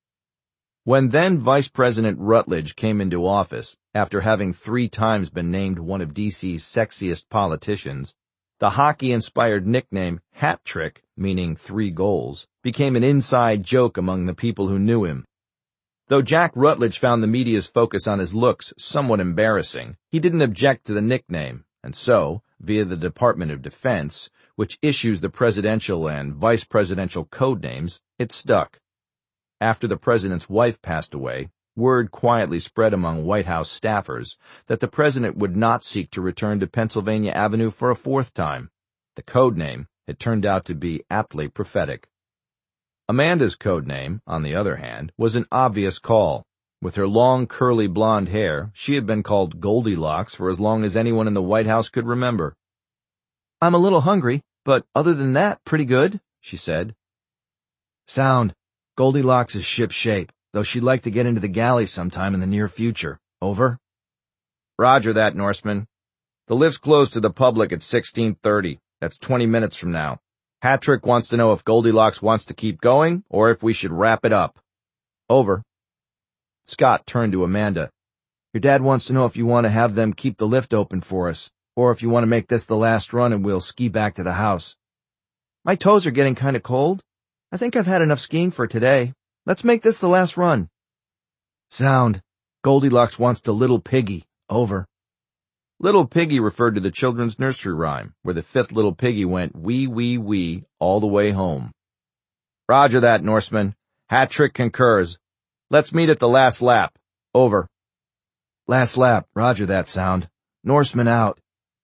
When then Vice President Rutledge came into office, after having three times been named one of D C's sexiest politicians, The hockey-inspired nickname Hat Trick, meaning three goals, became an inside joke among the people who knew him. Though Jack Rutledge found the media's focus on his looks somewhat embarrassing, he didn't object to the nickname, and so, via the Department of Defense, which issues the presidential and vice presidential code names, it stuck. After the president's wife passed away, word quietly spread among White House staffers that the president would not seek to return to Pennsylvania Avenue for a fourth time. The code name had turned out to be aptly prophetic. Amanda's code name, on the other hand, was an obvious call. With her long, curly blonde hair, she had been called Goldilocks for as long as anyone in the White House could remember. "I'm a little hungry, but other than that, pretty good," she said. "Sound. Goldilocks is shipshape, though she'd like to get into the galley sometime in the near future. Over." "Roger that, Norseman. The lift's closed to the public at sixteen thirty. That's twenty minutes from now. Hattrick wants to know if Goldilocks wants to keep going, or if we should wrap it up. Over." Scott turned to Amanda. "Your dad wants to know if you want to have them keep the lift open for us, or if you want to make this the last run and we'll ski back to the house." "My toes are getting kind of cold. I think I've had enough skiing for today. Let's make this the last run." "Sound. Goldilocks wants to Little Piggy. Over." Little Piggy referred to the children's nursery rhyme, where the fifth little piggy went wee, wee, wee all the way home. "Roger that, Norseman. Hattrick concurs. Let's meet at the last lap. Over." "Last lap. Roger that, Sound. Norseman out."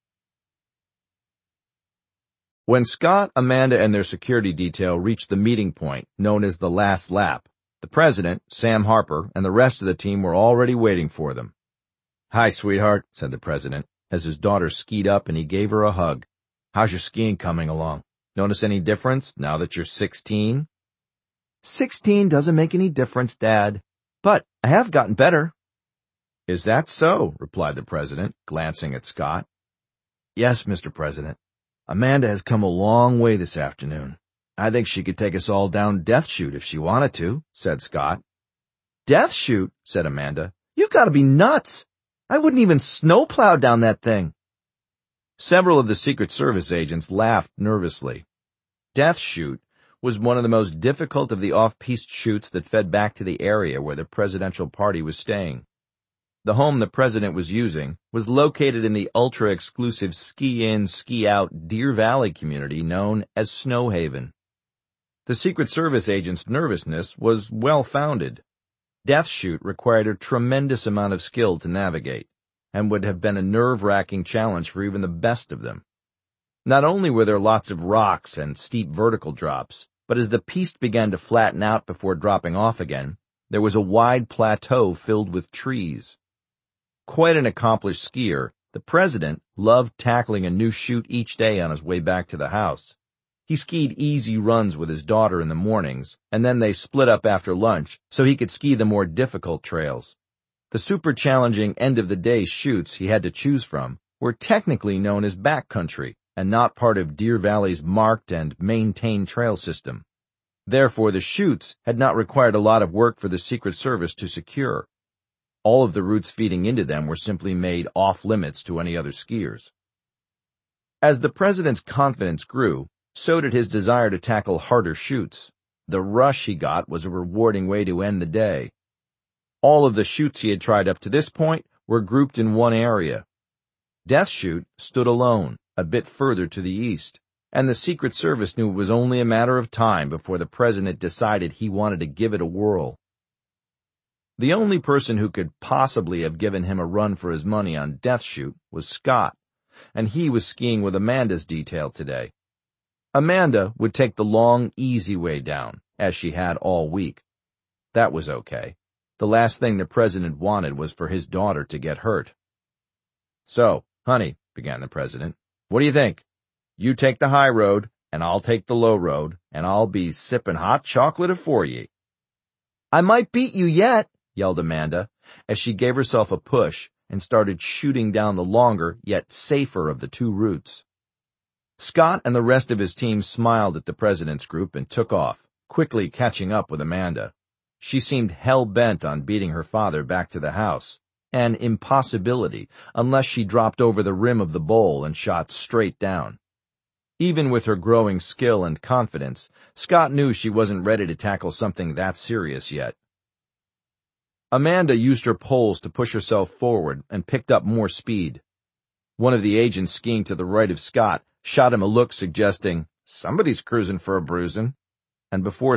When Scott, Amanda, and their security detail reached the meeting point, known as the last lap, the president, Sam Harper, and the rest of the team were already waiting for them. "Hi, sweetheart," said the president, as his daughter skied up and he gave her a hug. "How's your skiing coming along? Notice any difference now that you're sixteen? Sixteen doesn't make any difference, Dad. But I have gotten better." "Is that so?" replied the president, glancing at Scott. "Yes, Mister President. Amanda has come a long way this afternoon. I think she could take us all down Death Chute if she wanted to," said Scott. "Death Chute?" said Amanda. "You've got to be nuts. I wouldn't even snowplow down that thing." Several of the Secret Service agents laughed nervously. Death Chute was one of the most difficult of the off-piste chutes that fed back to the area where the presidential party was staying. The home the president was using was located in the ultra-exclusive ski-in, ski-out Deer Valley community known as Snow Haven. The Secret Service agents' nervousness was well-founded. Death Chute required a tremendous amount of skill to navigate, and would have been a nerve-wracking challenge for even the best of them. Not only were there lots of rocks and steep vertical drops, but as the piste began to flatten out before dropping off again, there was a wide plateau filled with trees. Quite an accomplished skier, the president loved tackling a new chute each day on his way back to the house. He skied easy runs with his daughter in the mornings, and then they split up after lunch so he could ski the more difficult trails. The super challenging end-of-the-day chutes he had to choose from were technically known as backcountry and not part of Deer Valley's marked and maintained trail system. Therefore, the chutes had not required a lot of work for the Secret Service to secure. All of the routes feeding into them were simply made off-limits to any other skiers. As the president's confidence grew, so did his desire to tackle harder chutes. The rush he got was a rewarding way to end the day. All of the chutes he had tried up to this point were grouped in one area. Death Chute stood alone, a bit further to the east, and the Secret Service knew it was only a matter of time before the president decided he wanted to give it a whirl. The only person who could possibly have given him a run for his money on Death Chute was Scott, and he was skiing with Amanda's detail today. Amanda would take the long, easy way down, as she had all week. That was okay. The last thing the president wanted was for his daughter to get hurt. "So, honey," began the president, "what do you think? You take the high road, and I'll take the low road, and I'll be sippin' hot chocolate afore ye." "I might beat you yet," yelled Amanda, as she gave herself a push and started shooting down the longer yet safer of the two routes. Scott and the rest of his team smiled at the president's group and took off, quickly catching up with Amanda. She seemed hell-bent on beating her father back to the house, an impossibility unless she dropped over the rim of the bowl and shot straight down. Even with her growing skill and confidence, Scott knew she wasn't ready to tackle something that serious yet. Amanda used her poles to push herself forward and picked up more speed. One of the agents skiing to the right of Scott shot him a look suggesting, "Somebody's cruising for a bruising," and before